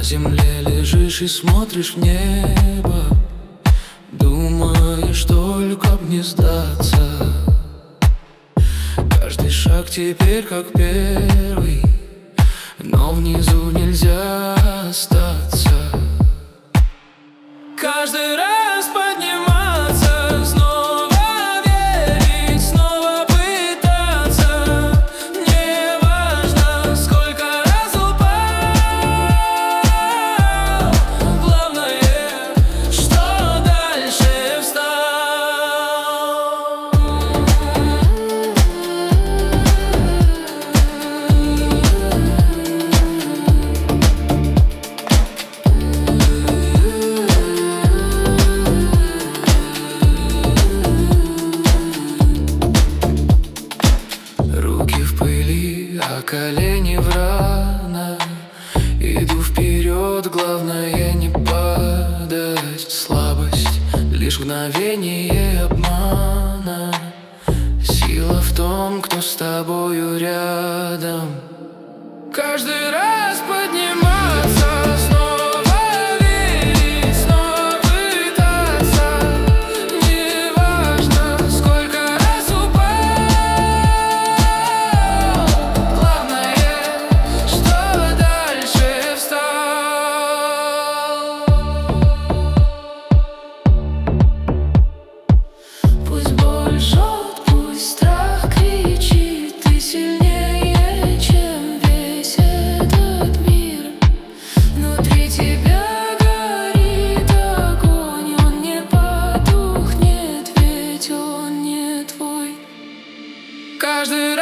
земле лежишь и смотришь в небо, думаешь только б не сдаться. Каждый шаг теперь как первый, но внизу нельзя остаться. Каждый раз подниматься, снова верить, снова пытаться. Не важно, сколько раз упал, главное, что дальше встал. Руки в пыли, а колени в ранах. Иду вперед, главное не падать. Слабость, лишь мгновение обмана. Сила в том, кто с тобою рядом. Каждый раз подниматься, снова верить, снова пытаться. Не важно, сколько раз упал, главное, что дальше встал. Пусть боль жжет, пусть страх кричит, ты сильнее, чем весь этот мир. Внутри тебя горит огонь, он не потухнет, ведь он не твой. Каждый